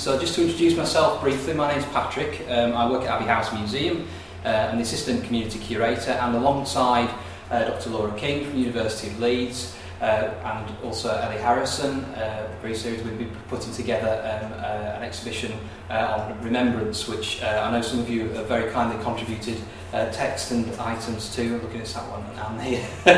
So just to introduce myself briefly, my name's Patrick. I work at Abbey House Museum. I'm the Assistant Community Curator, and alongside Dr. Laura King from the University of Leeds and also Ellie Harrison, very serious, we've been putting together an exhibition on remembrance, which I know some of you have very kindly contributed text and items to. Looking at that one and Anne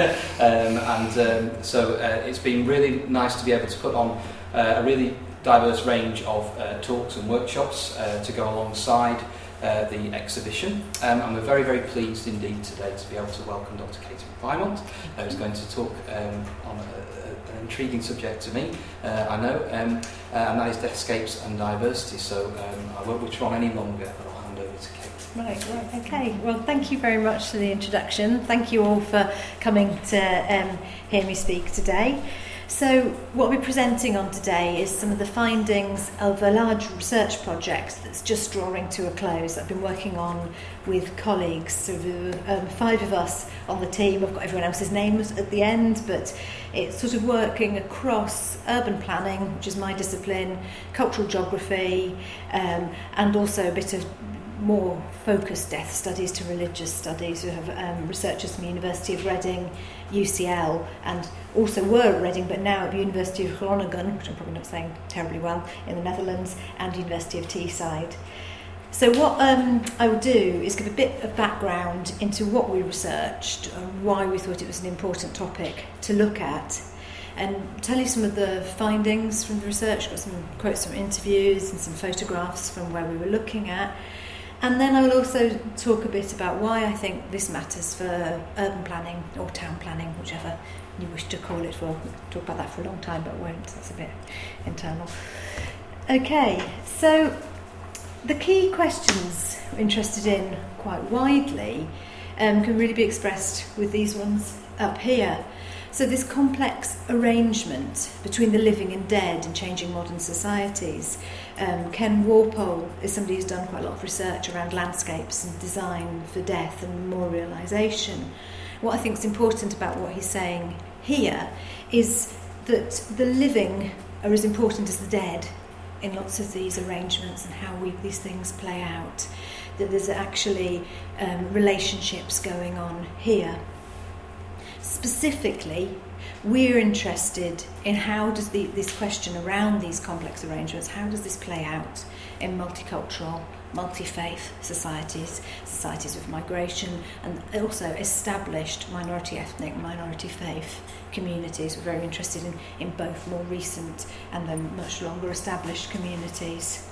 here. So it's been really nice to be able to put on a really diverse range of talks and workshops to go alongside the exhibition, and we're very, very pleased indeed today to be able to welcome Dr. Katie Plymont, who's going to talk on an intriguing subject to me, I know, and that is deathscapes and diversity. So I won't withdraw any longer, but I'll hand over to Kate. Right, okay. Well, thank you very much for the introduction. Thank you all for coming to hear me speak today. So what we're presenting on today is some of the findings of a large research project that's just drawing to a close. I've been working on with colleagues, so there are 5 of us on the team. I've got everyone else's names at the end, but it's sort of working across urban planning, which is my discipline, cultural geography, and also a bit of more focused death studies to religious studies. We have researchers from the University of Reading, UCL, and also were at Reading but now at the University of Groningen, which I'm probably not saying terribly well, in the Netherlands, and University of Teesside. So what I will do is give a bit of background into what we researched and why we thought it was an important topic to look at, and tell you some of the findings from the research. Got some quotes from interviews and some photographs from where we were looking at. And then I will also talk a bit about why I think this matters for urban planning or town planning, whichever you wish to call it. We'll talk about that for a long time, but won't. That's a bit internal. Okay, so the key questions we're interested in quite widely can really be expressed with these ones up here. So this complex arrangement between the living and dead in changing modern societies. Ken Warpole is somebody who's done quite a lot of research around landscapes and design for death and memorialisation. What I think is important about what he's saying here is that the living are as important as the dead in lots of these arrangements and how these things play out. That there's actually relationships going on here. Specifically, we're interested in how does this question around these complex arrangements, how does this play out in multicultural, multi-faith societies, societies with migration, and also established minority ethnic, minority faith communities. We're very interested in both more recent and then much longer established communities.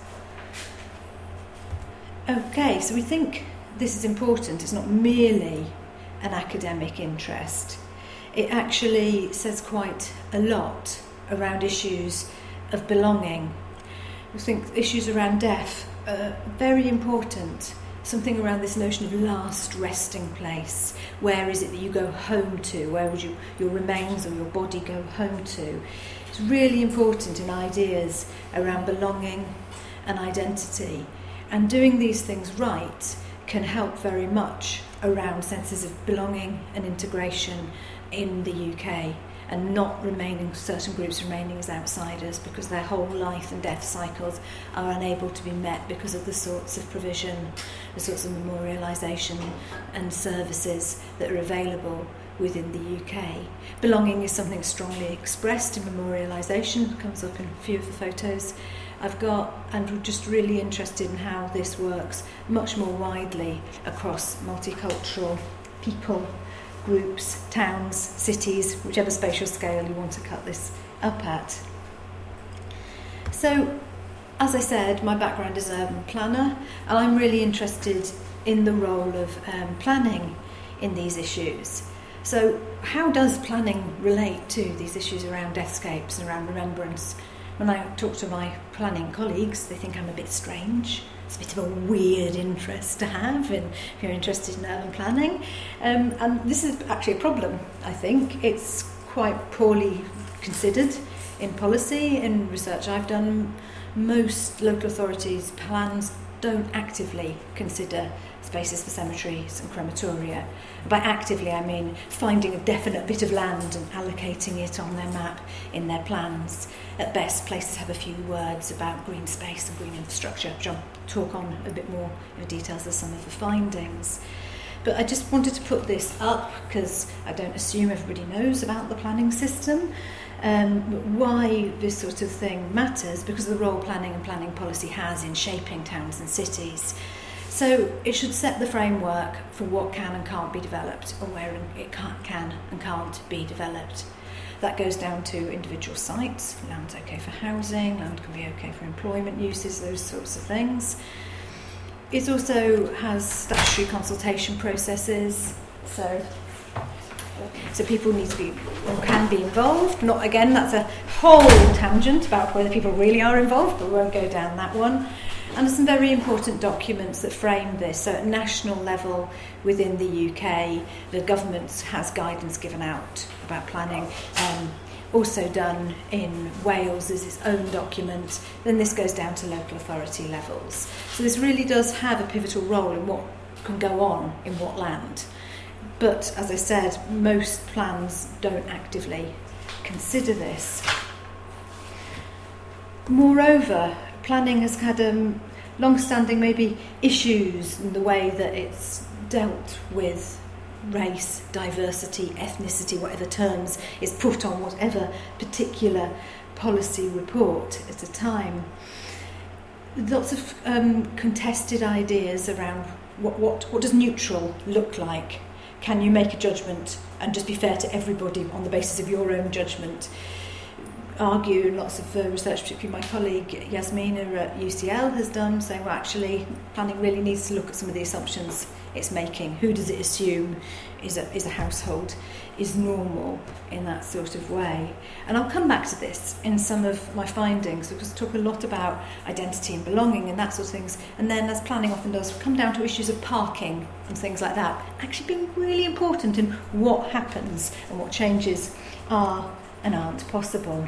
Okay, so we think this is important. It's not merely an academic interest. It actually says quite a lot around issues of belonging. I think issues around death are very important. Something around this notion of last resting place. Where is it that you go home to? Where would your remains or your body go home to? It's really important in ideas around belonging and identity. And doing these things right can help very much around senses of belonging and integration in the UK, and not certain groups remaining as outsiders because their whole life and death cycles are unable to be met because of the sorts of provision, the sorts of memorialisation and services that are available within the UK. Belonging is something strongly expressed in memorialisation. It comes up in a few of the photos I've got, and we're just really interested in how this works much more widely across multicultural people, groups, towns, cities, whichever spatial scale you want to cut this up at. So, as I said, my background is urban planner, and I'm really interested in the role of planning in these issues. So, how does planning relate to these issues around deathscapes and around remembrance? When I talk to my planning colleagues, they think I'm a bit strange. It's a bit of a weird interest to have if you're interested in urban planning. And this is actually a problem, I think. It's quite poorly considered in policy. In research I've done, most local authorities' plans don't actively consider spaces for cemeteries and crematoria. By actively, I mean finding a definite bit of land and allocating it on their map in their plans. at best, places have a few words about green space and green infrastructure, which I'll talk on a bit more in details of some of the findings. But I just wanted to put this up because I don't assume everybody knows about the planning system. Why this sort of thing matters, because of the role planning and planning policy has in shaping towns and cities. So it should set the framework for what can and can't be developed, or where it can and can't be developed. That goes down to individual sites. Land's okay for housing, land can be okay for employment uses, those sorts of things. It also has statutory consultation processes, so people need to be or can be involved. Not again, that's a whole tangent about whether people really are involved, but we won't go down that one. And there's some very important documents that frame this. So at national level within the UK, the government has guidance given out about planning. Also done in Wales as its own document. Then this goes down to local authority levels. So this really does have a pivotal role in what can go on in what land. But as I said, most plans don't actively consider this. Moreover, planning has had long-standing maybe issues in the way that it's dealt with race, diversity, ethnicity, whatever terms is put on whatever particular policy report at a time. Lots of contested ideas around what does neutral look like. Can you make a judgment and just be fair to everybody on the basis of your own judgment? Argue, lots of research, particularly my colleague Yasmina at UCL has done, saying, well, actually, planning really needs to look at some of the assumptions it's making. Who does it assume is a household, is normal in that sort of way? And I'll come back to this in some of my findings, because I talk a lot about identity and belonging and that sort of things. And then, as planning often does, come down to issues of parking and things like that, actually being really important in what happens and what changes are and aren't possible.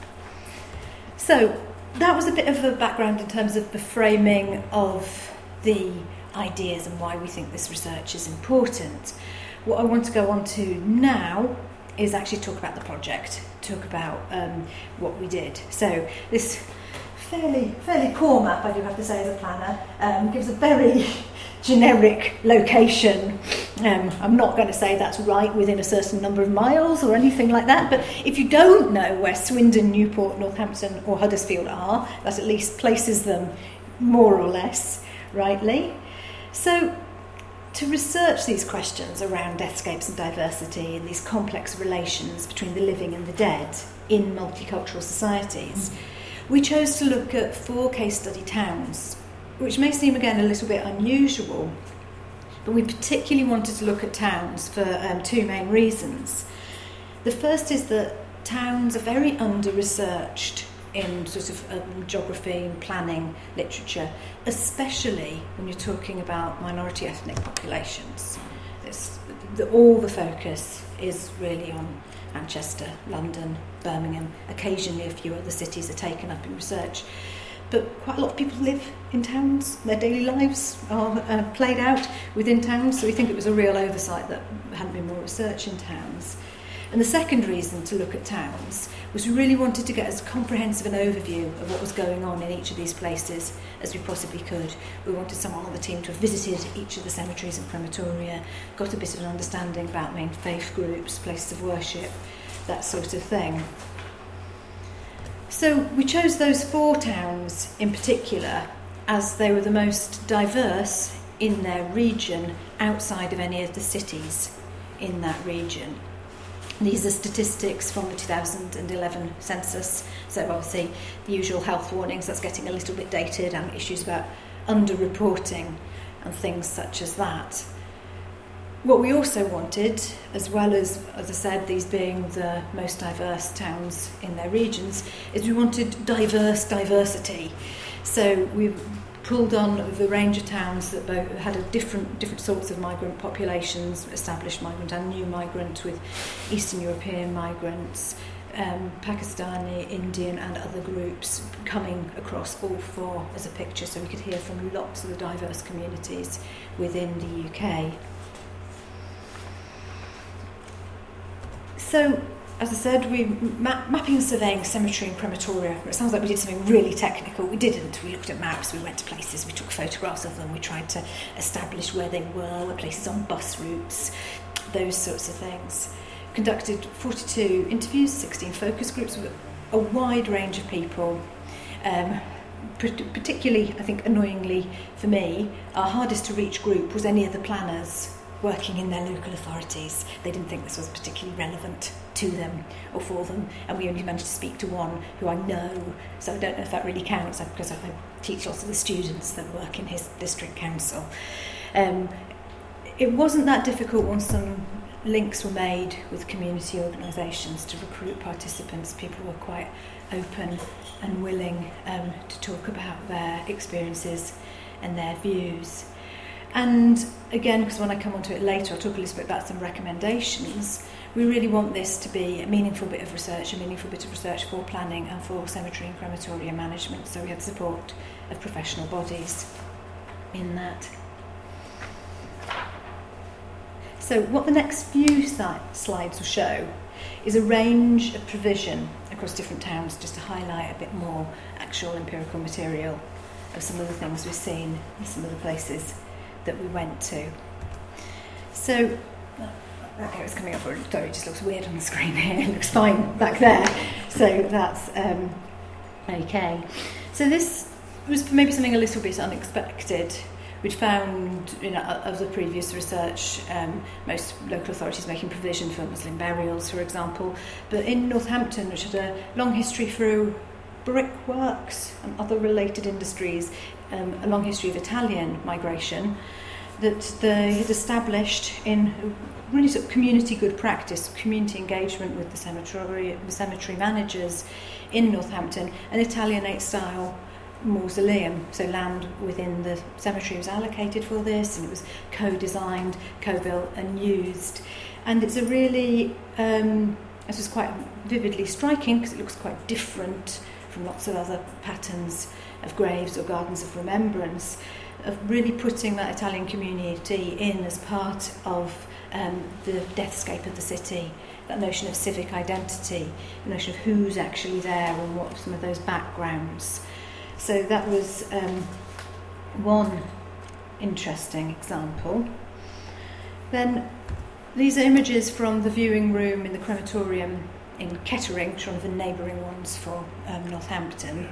So that was a bit of a background in terms of the framing of the ideas and why we think this research is important. What I want to go on to now is actually talk about the project, talk about what we did. So this fairly core map, I do have to say, as a planner, gives a very generic location. I'm not going to say that's right within a certain number of miles or anything like that, but if you don't know where Swindon, Newport, Northampton or Huddersfield are, that at least places them more or less rightly. So to research these questions around deathscapes and diversity and these complex relations between the living and the dead in multicultural societies, we chose to look at 4 case study towns, which may seem again a little bit unusual, but we particularly wanted to look at towns for 2 main reasons. The first is that towns are very under-researched in sort of geography and planning literature, especially when you're talking about minority ethnic populations. All the focus is really on Manchester, London, Birmingham. Occasionally a few other cities are taken up in research. But quite a lot of people live in towns. Their daily lives are played out within towns, so we think it was a real oversight that there hadn't been more research in towns. And the second reason to look at towns was we really wanted to get as comprehensive an overview of what was going on in each of these places as we possibly could. We wanted someone on the team to have visited each of the cemeteries and crematoria, got a bit of an understanding about main faith groups, places of worship, that sort of thing. So we chose those 4 towns in particular as they were the most diverse in their region outside of any of the cities in that region. These are statistics from the 2011 census, so obviously the usual health warnings, that's getting a little bit dated, and issues about under-reporting and things such as that. What we also wanted, as well as I said, these being the most diverse towns in their regions, is we wanted diversity. So we pulled on the range of towns that both had a different sorts of migrant populations, established migrant and new migrant, with Eastern European migrants, Pakistani, Indian and other groups coming across all 4 as a picture, so we could hear from lots of the diverse communities within the UK. So as I said, we mapping and surveying cemetery and crematoria. It sounds like we did something really technical. We didn't. We looked at maps, we went to places, we took photographs of them, we tried to establish where they were places on bus routes, those sorts of things. Conducted 42 interviews, 16 focus groups with a wide range of people. Particularly, I think, annoyingly for me, our hardest to reach group was any of the planners working in their local authorities. They didn't think this was particularly relevant to them or for them, and we only managed to speak to one who I know, so I don't know if that really counts because I teach lots of the students that work in his district council. It wasn't that difficult once some links were made with community organisations to recruit participants. People were quite open and willing to talk about their experiences and their views. And again, because when I come onto it later, I'll talk a little bit about some recommendations. We really want this to be a meaningful bit of research for planning and for cemetery and crematoria management. So we had support of professional bodies in that. So what the next few slides will show is a range of provision across different towns, just to highlight a bit more actual empirical material of some of the things we've seen in some of the places that we went to. So, okay, it's coming up, sorry, it just looks weird on the screen here, it looks fine back there, so that's okay. So this was maybe something a little bit unexpected. We'd found, of the previous research, most local authorities making provision for Muslim burials, for example, but in Northampton, which had a long history through brickworks and other related industries, a long history of Italian migration, that they had established in really sort of community good practice, community engagement with the cemetery managers in Northampton, an Italianate style mausoleum, so land within the cemetery was allocated for this, and it was co-designed, co-built and used. And it's a really, this was quite vividly striking because it looks quite different from lots of other patterns of graves or gardens of remembrance, of really putting that Italian community in as part of the deathscape of the city, that notion of civic identity, the notion of who's actually there and what some of those backgrounds. So that was one interesting example. Then these are images from the viewing room in the crematorium in Kettering, which are one of the neighbouring ones for Northampton.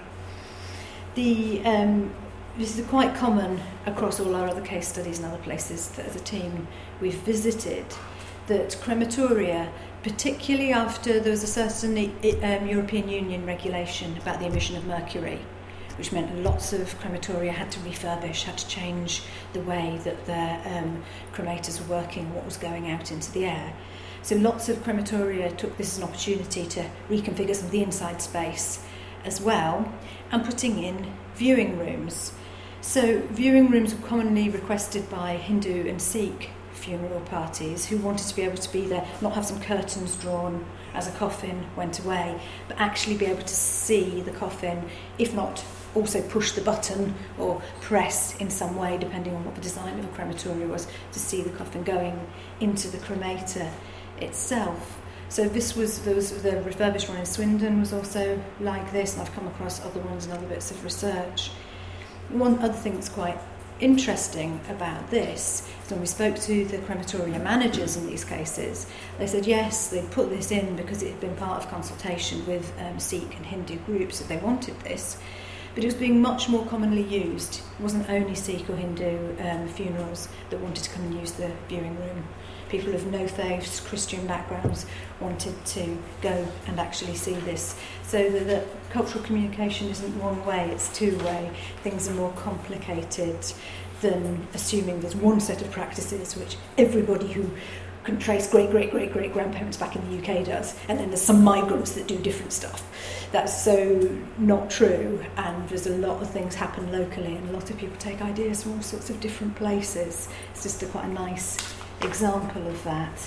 This is quite common across all our other case studies and other places that as a team we've visited, that crematoria, particularly after there was a certain European Union regulation about the emission of mercury, which meant lots of crematoria had to refurbish, had to change the way that their cremators were working, what was going out into the air. So lots of crematoria took this as an opportunity to reconfigure some of the inside space as well, and putting in viewing rooms. So viewing rooms were commonly requested by Hindu and Sikh funeral parties who wanted to be able to be there, not have some curtains drawn as a coffin went away, but actually be able to see the coffin, if not also push the button or press in some way, depending on what the design of a crematoria was, to see the coffin going into the cremator itself. So there was the refurbished one in Swindon was also like this, and I've come across other ones and other bits of research. One other thing that's quite interesting about this is when we spoke to the crematoria managers in these cases, they said yes, they put this in because it had been part of consultation with Sikh and Hindu groups that they wanted this, but it was being much more commonly used. It wasn't only Sikh or Hindu funerals that wanted to come and use the viewing room. People of no faiths, Christian backgrounds wanted to go and actually see this. So the cultural communication isn't one way, it's two-way. Things are more complicated than assuming there's one set of practices which everybody who can trace great-great-great-great-grandparents back in the UK does, and then there's some migrants that do different stuff. That's so not true, and there's a lot of things happen locally, and a lot of people take ideas from all sorts of different places. It's just quite a nice example of that.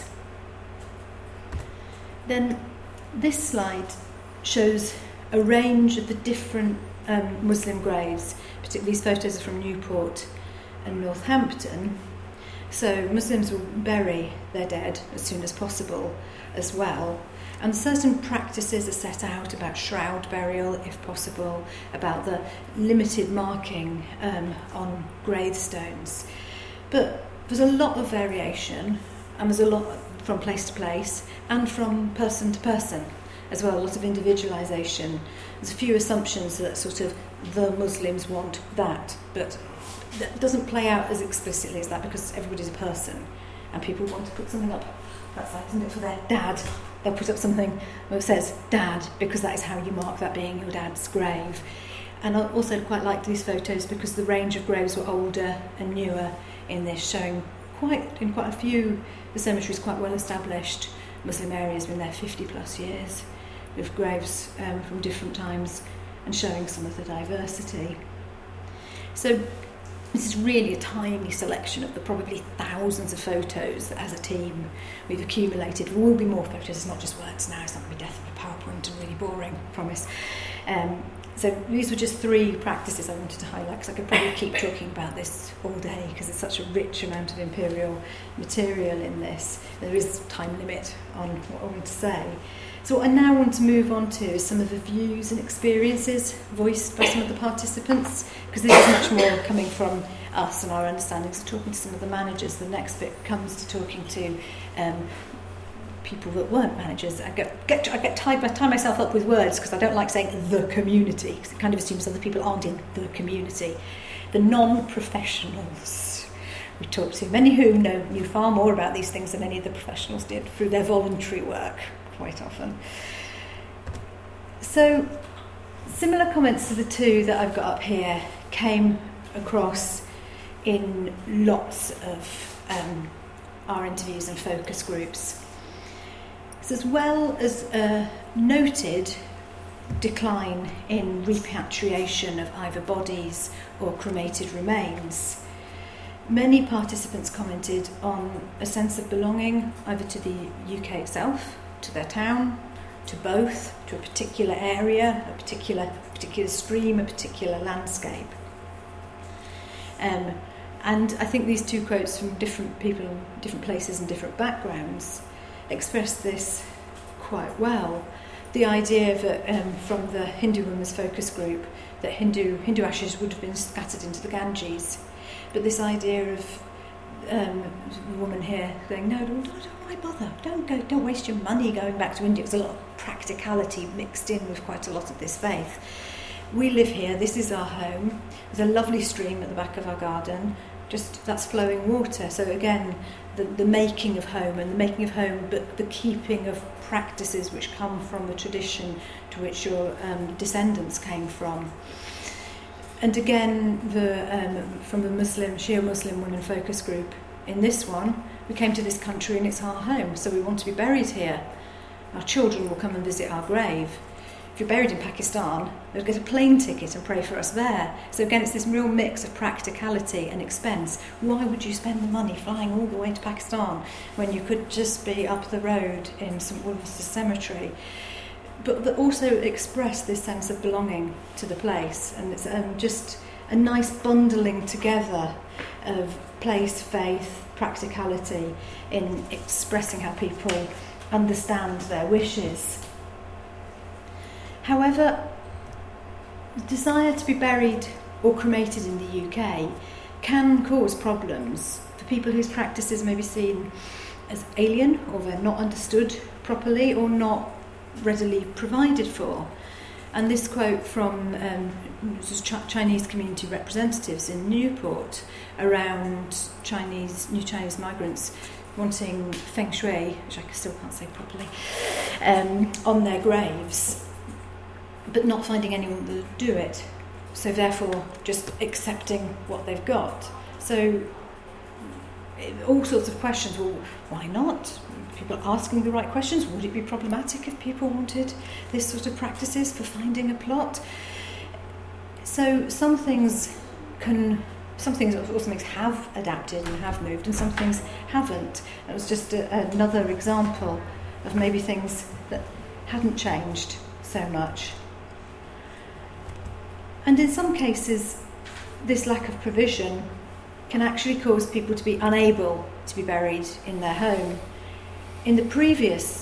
Then this slide shows a range of the different Muslim graves, particularly these photos are from Newport and Northampton. So Muslims will bury their dead as soon as possible as well, And certain practices are set out about shroud burial, if possible, about the limited marking on gravestones. But there's a lot of variation, and there's a lot from place to place and from person to person as well, a lot of individualisation. There's a few assumptions that sort of the Muslims want that, but that doesn't play out as explicitly as that because everybody's a person and people want to put something up. That's like, isn't it, for their dad? They'll put up something that says dad because that is how you mark that being your dad's grave. And I also quite liked these photos because the range of graves were older and newer in this, showing quite a few, the cemetery's quite well established. Muslim areas been there 50 plus years with graves from different times and showing some of the diversity. So this is really a tiny selection of the probably thousands of photos that as a team we've accumulated. There will be more photos, it's not just words now, it's not going to be death of a PowerPoint and really boring, I promise. So these were just 3 practices I wanted to highlight because I could probably keep talking about this all day because there's such a rich amount of imperial material in this. There is a time limit on what I want to say. So what I now want to move on to is some of the views and experiences voiced by some of the participants, because this is much more coming from us and our understandings of talking to some of the managers. The next bit comes to talking to people that weren't managers. I tie myself up with words because I don't like saying the community, because it kind of assumes other people aren't in the community. The non-professionals we talked to, many who knew far more about these things than any of the professionals did through their voluntary work quite often. So similar comments to the 2 that I've got up here came across in lots of our interviews and focus groups. So as well as a noted decline in repatriation of either bodies or cremated remains, many participants commented on a sense of belonging either to the UK itself, to their town, to both, to a particular area, a particular stream, a particular landscape. And I think these 2 quotes from different people in different places and different backgrounds express this quite well. The idea that from the Hindu Women's Focus Group that Hindu ashes would have been scattered into the Ganges, but this idea of the woman here saying, no, why bother? Don't waste your money going back to India. There's a lot of practicality mixed in with quite a lot of this faith. We live here, this is our home. There's a lovely stream at the back of our garden, just that's flowing water. So again, the making of home, and the making of home, but the keeping of practices which come from the tradition to which your descendants came from. And again, from the Shia Muslim Women Focus Group, in this one, we came to this country and it's our home, so we want to be buried here. Our children will come and visit our grave. If you're buried in Pakistan, they'll get a plane ticket and pray for us there. So again, it's this real mix of practicality and expense. Why would you spend the money flying all the way to Pakistan when you could just be up the road in St Wolf's Cemetery? But that also express this sense of belonging to the place, and it's just a nice bundling together of place, faith, practicality in expressing how people understand their wishes. However, the desire to be buried or cremated in the UK can cause problems for people whose practices may be seen as alien, or they're not understood properly or not readily provided for. And this quote from Chinese community representatives in Newport around new Chinese migrants wanting feng shui, which I still can't say properly, on their graves, but not finding anyone that would do it. So therefore just accepting what they've got. So all sorts of questions. Well, why not? People asking the right questions. Would it be problematic if people wanted this sort of practices for finding a plot? So some things also have adapted and have moved, and some things haven't. It was just another example of maybe things that hadn't changed so much. And in some cases, this lack of provision can actually cause people to be unable to be buried in their home. In the previous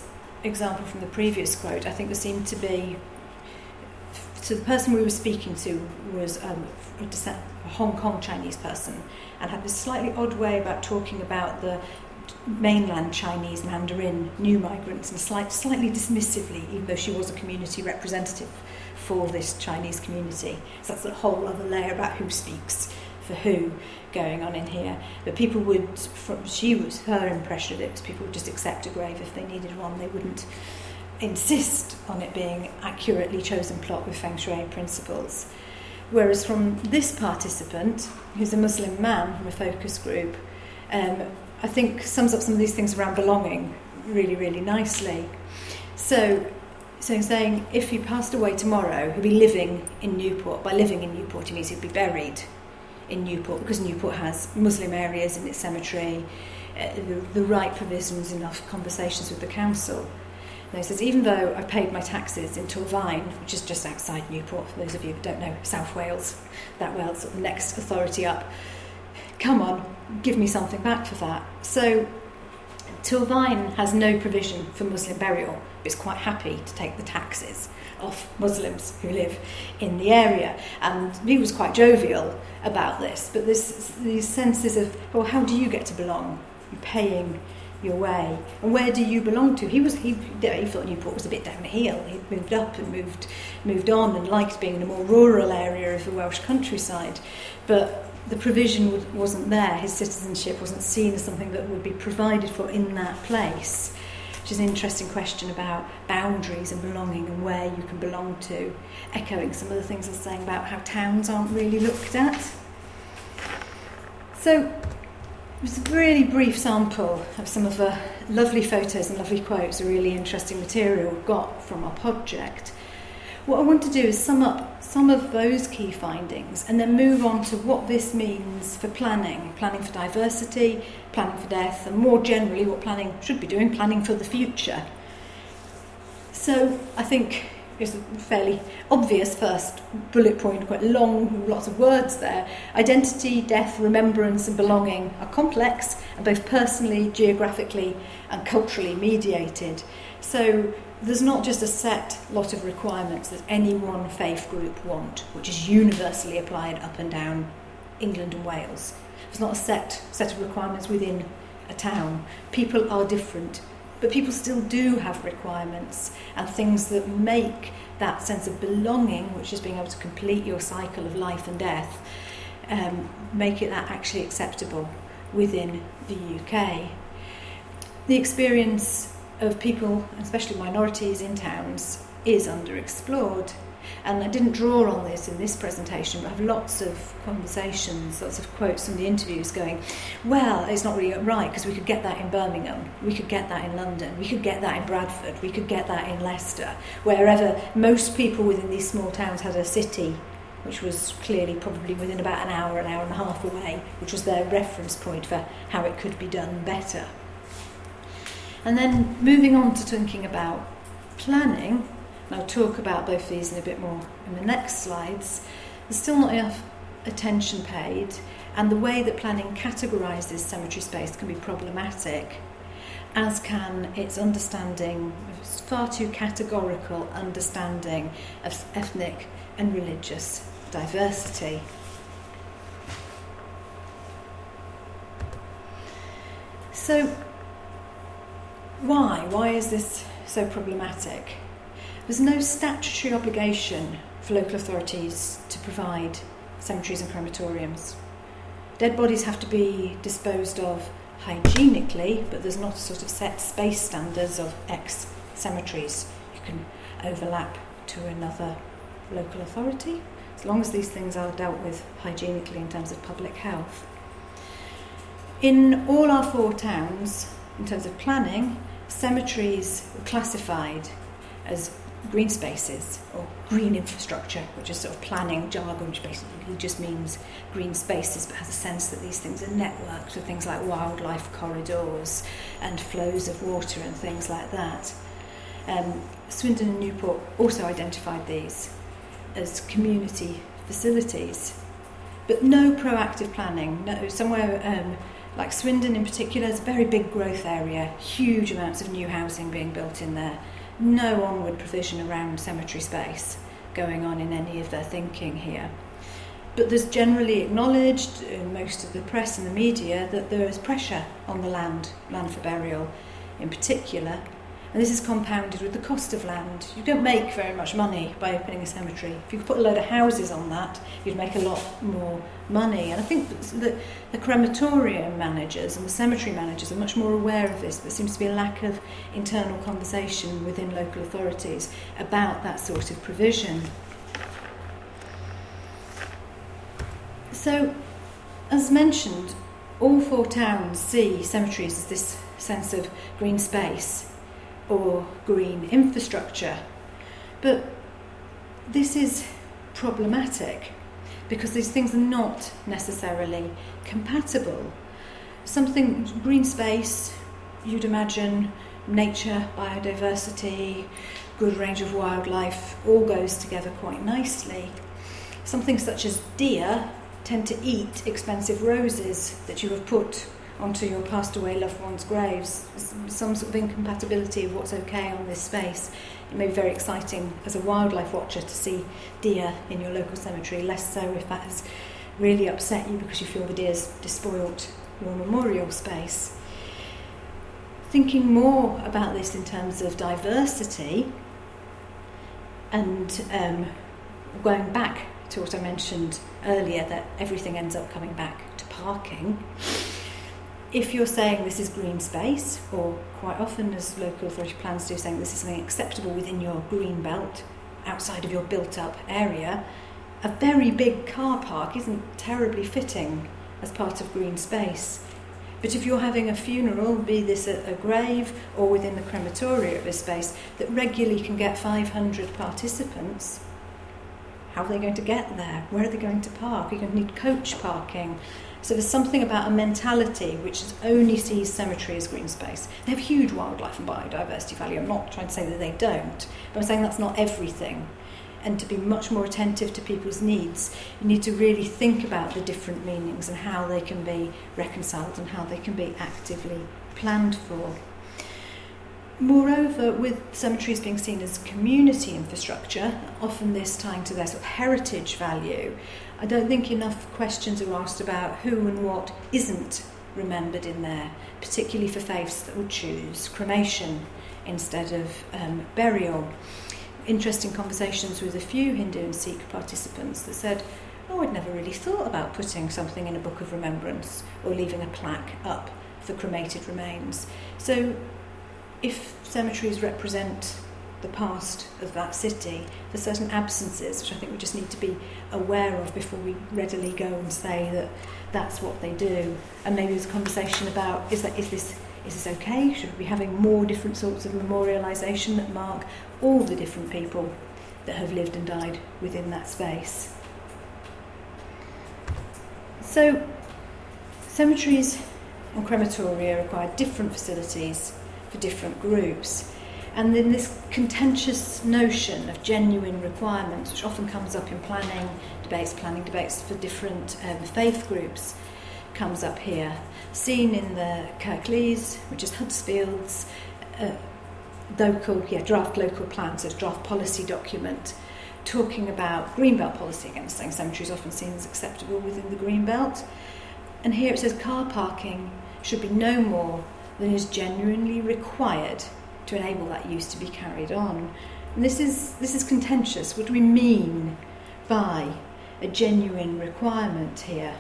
example from the previous quote, I think there seemed to be... So the person we were speaking to was a Hong Kong Chinese person, and had this slightly odd way about talking about the mainland Chinese Mandarin new migrants, and slightly dismissively, even though she was a community representative for this Chinese community. So that's a whole other layer about who speaks for who going on in here. But people would, her impression of it was people would just accept a grave if they needed one. They wouldn't insist on it being accurately chosen plot with Feng Shui principles. Whereas from this participant, who's a Muslim man from a focus group, I think sums up some of these things around belonging really, really nicely. So he's saying if he passed away tomorrow, he'd be living in Newport. By living in Newport, he means he'd be buried in Newport, because Newport has Muslim areas in its cemetery, the right provisions, enough conversations with the council. And he says, even though I paid my taxes in Torfaen, which is just outside Newport, for those of you who don't know, South Wales, that Wales, sort of the next authority up, come on, give me something back for that. So Torfaen has no provision for Muslim burial, but is quite happy to take the taxes off Muslims who live in the area. And he was quite jovial about this, but these senses of, well, how do you get to belong? You're paying your way. And where do you belong to? He thought Newport was a bit down a hill. He'd moved up and moved on and liked being in a more rural area of the Welsh countryside. But the provision wasn't there. His citizenship wasn't seen as something that would be provided for in that place, which is an interesting question about boundaries and belonging and where you can belong to, echoing some of the things I was saying about how towns aren't really looked at. So it was a really brief sample of some of the lovely photos and lovely quotes, a really interesting material we've got from our project. What I want to do is sum up some of those key findings and then move on to what this means for planning for diversity, planning for death, and more generally what planning should be doing, planning for the future. So I think it's a fairly obvious first bullet point, quite long, lots of words there. Identity, death, remembrance and belonging are complex and both personally, geographically and culturally mediated. So there's not just a set lot of requirements that any one faith group want, which is universally applied up and down England and Wales. There's not a set of requirements within a town. People are different, but people still do have requirements and things that make that sense of belonging, which is being able to complete your cycle of life and death, make it that actually acceptable within the UK. The experience of people, especially minorities in towns, is underexplored. And I didn't draw on this in this presentation, but I have lots of conversations, lots of quotes from the interviews going, well, it's not really right because we could get that in Birmingham, we could get that in London, we could get that in Bradford, we could get that in Leicester, wherever most people within these small towns had a city which was clearly probably within about an hour and a half away, which was their reference point for how it could be done better. And then moving on to thinking about planning, and I'll talk about both these in a bit more in the next slides, there's still not enough attention paid, and the way that planning categorises cemetery space can be problematic, as can its understanding, its far too categorical understanding of ethnic and religious diversity. So, why is this so problematic? There's no statutory obligation for local authorities to provide cemeteries and crematoriums. Dead bodies have to be disposed of hygienically, but there's not a sort of set space standards of X cemeteries. You can overlap to another local authority, as long as these things are dealt with hygienically in terms of public health. In all our 4 towns, in terms of planning, cemeteries were classified as green spaces or green infrastructure, which is sort of planning jargon, which basically just means green spaces, but has a sense that these things are networked with things like wildlife corridors and flows of water and things like that. Swindon and Newport also identified these as community facilities, but no proactive planning. No, somewhere Like Swindon in particular, is a very big growth area, huge amounts of new housing being built in there, no onward provision around cemetery space going on in any of their thinking here. But there's generally acknowledged in most of the press and the media that there is pressure on the land for burial in particular, and this is compounded with the cost of land. You don't make very much money by opening a cemetery. If you could put a load of houses on that, you'd make a lot more money. And I think that the crematorium managers and the cemetery managers are much more aware of this. There seems to be a lack of internal conversation within local authorities about that sort of provision. So, as mentioned, all 4 towns see cemeteries as this sense of green space or green infrastructure. But this is problematic because these things are not necessarily compatible. Green space, you'd imagine, nature, biodiversity, good range of wildlife, all goes together quite nicely. Something such as deer tend to eat expensive roses that you have put onto your passed away loved one's graves. Some sort of incompatibility of what's okay on this space. It may be very exciting as a wildlife watcher to see deer in your local cemetery, less so if that has really upset you because you feel the deer's despoilt your memorial space. Thinking more about this in terms of diversity and going back to what I mentioned earlier, that everything ends up coming back to parking. If you're saying this is green space, or quite often as local authority plans do, saying this is something acceptable within your green belt, outside of your built-up area, a very big car park isn't terribly fitting as part of green space. But if you're having a funeral, be this at a grave or within the crematoria of a space that regularly can get 500 participants, how are they going to get there? Where are they going to park? You're going to need coach parking. So there's something about a mentality which only sees cemetery as green space. They have huge wildlife and biodiversity value. I'm not trying to say that they don't, but I'm saying that's not everything. And to be much more attentive to people's needs, you need to really think about the different meanings and how they can be reconciled and how they can be actively planned for. Moreover, with cemeteries being seen as community infrastructure, often this tying to their sort of heritage value, I don't think enough questions are asked about who and what isn't remembered in there, particularly for faiths that would choose cremation instead of burial. Interesting conversations with a few Hindu and Sikh participants that said, I'd never really thought about putting something in a book of remembrance or leaving a plaque up for cremated remains. So if cemeteries represent the past of that city, there's certain absences which I think we just need to be aware of before we readily go and say that that's what they do. And maybe there's a conversation about, is this okay? Should we be having more different sorts of memorialisation that mark all the different people that have lived and died within that space? So, cemeteries and crematoria require different facilities for different groups. And then this contentious notion of genuine requirements, which often comes up in planning debates for different faith groups, comes up here. Seen in the Kirklees, which is Huddersfield's draft local plan, so draft policy document, talking about Greenbelt policy, again saying cemeteries often seen as acceptable within the Greenbelt. And here it says car parking should be no more than is genuinely required to enable that use to be carried on. And this is contentious. What do we mean by a genuine requirement here?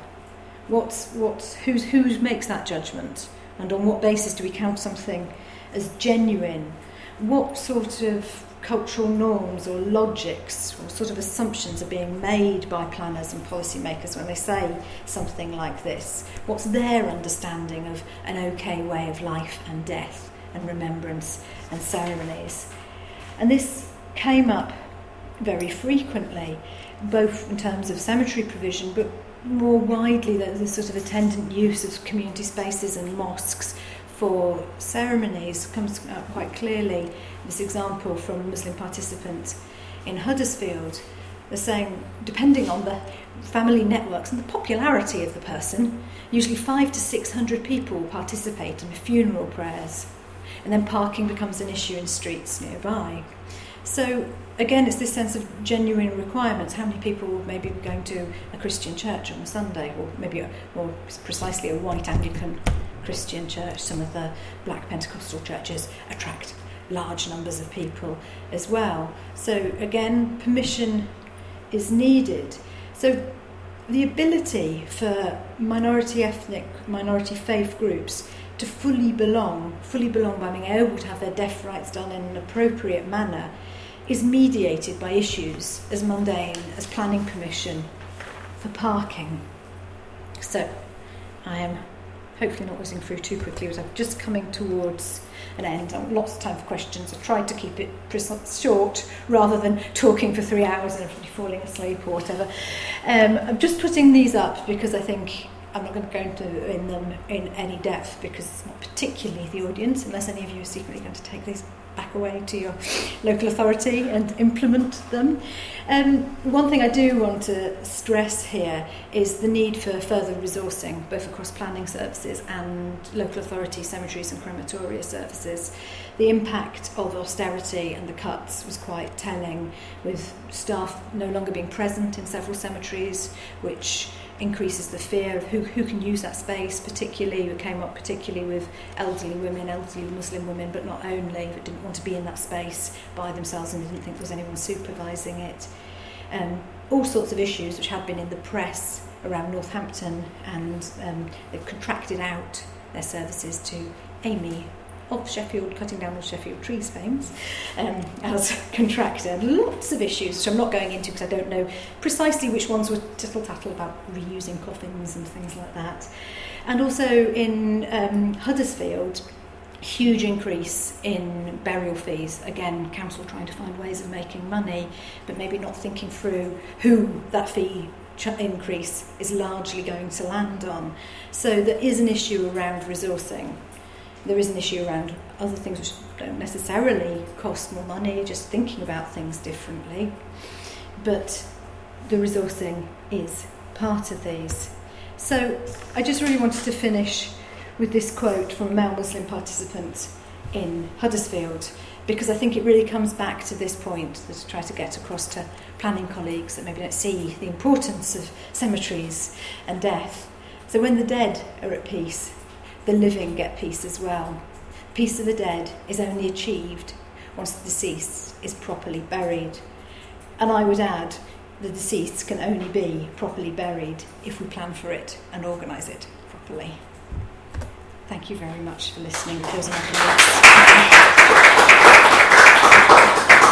Who makes that judgment? And on what basis do we count something as genuine? What sort of cultural norms or logics or sort of assumptions are being made by planners and policymakers when they say something like this? What's their understanding of an okay way of life and death and remembrance and ceremonies? And this came up very frequently, both in terms of cemetery provision, but more widely the sort of attendant use of community spaces and mosques for ceremonies comes out quite clearly. This example from a Muslim participant in Huddersfield, they're saying, depending on the family networks and the popularity of the person, usually 500 to 600 people participate in funeral prayers, and then parking becomes an issue in streets nearby. So again, it's this sense of genuine requirements. How many people may be going to a Christian church on a Sunday, or maybe more precisely a white Anglican Christian church? Some of the black Pentecostal churches attract large numbers of people as well. So again, permission is needed. So the ability for minority ethnic, minority faith groups to fully belong by being able to have their deaf rights done in an appropriate manner, is mediated by issues as mundane as planning permission for parking. So I am hopefully not whizzing through too quickly, as I'm just coming towards an end. I've lots of time for questions. I've tried to keep it short rather than talking for 3 hours and everybody falling asleep or whatever. I'm just putting these up because I think I'm not going to go into them in any depth, because it's not particularly the audience, unless any of you are secretly going to take these back away to your local authority and implement them. One thing I do want to stress here is the need for further resourcing, both across planning services and local authority cemeteries and crematoria services. The impact of austerity and the cuts was quite telling, with staff no longer being present in several cemeteries, which increases the fear of who can use that space, particularly, it came up particularly with elderly women, elderly Muslim women, but not only, that didn't want to be in that space by themselves and didn't think there was anyone supervising it. All sorts of issues which had been in the press around Northampton, and they've contracted out their services to Amy of Sheffield, cutting down of Sheffield trees fames, as contractor. Lots of issues which I'm not going into because I don't know precisely which ones were tittle-tattle about reusing coffins and things like that. And also in Huddersfield, huge increase in burial fees. Again, council trying to find ways of making money, but maybe not thinking through who that fee increase is largely going to land on. So there is an issue around resourcing. There is an issue around other things which don't necessarily cost more money, just thinking about things differently. But the resourcing is part of these. So I just really wanted to finish with this quote from a male Muslim participant in Huddersfield, because I think it really comes back to this point that I try to get across to planning colleagues that maybe don't see the importance of cemeteries and death. So when the dead are at peace, the living get peace as well. Peace of the dead is only achieved once the deceased is properly buried. And I would add, the deceased can only be properly buried if we plan for it and organise it properly. Thank you very much for listening.